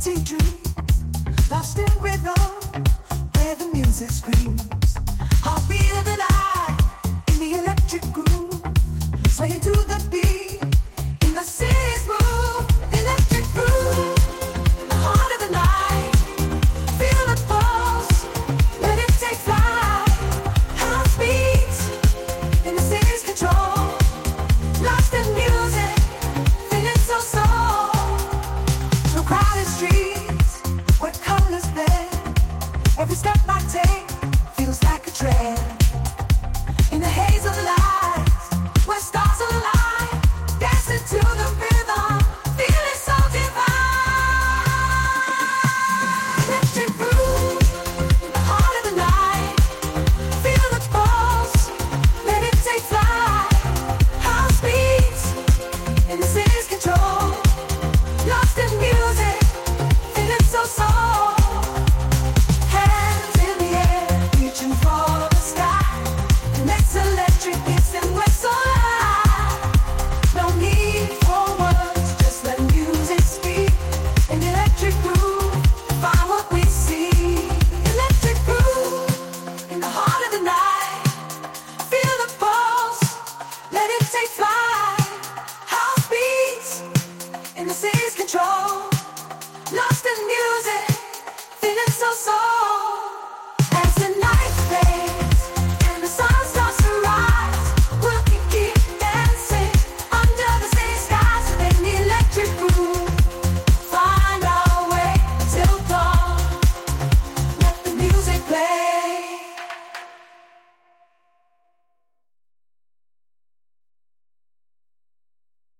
empty dreams, lost in rhythm, where the music screams. Heartbeat of the night, in the electric groove, swaying to the beat, in the city's move. Electric groove, in the heart of the night, feel the pulse, let it take flight. House beats, in the city's control, lost in music, feeling so soul. Through crowded streets, where colors blend, every step I take feels like a trend. In the haze of lights, where stars align, dancing to the rhythm, feeling so divine. Electric groove, in the heart of the night, feel the pulse, let it take flight. House beats, in the city's control, lost in music, feeling so soul. Hands in the air, reaching for the sky. The next electric hits and we're so high. No need for words, just let music speak. An electric groove, find what we see. Electric groove, in the heart of the night, feel the pulse, let it take flight. House beats, in the city's control, lost in music, feeling so soul.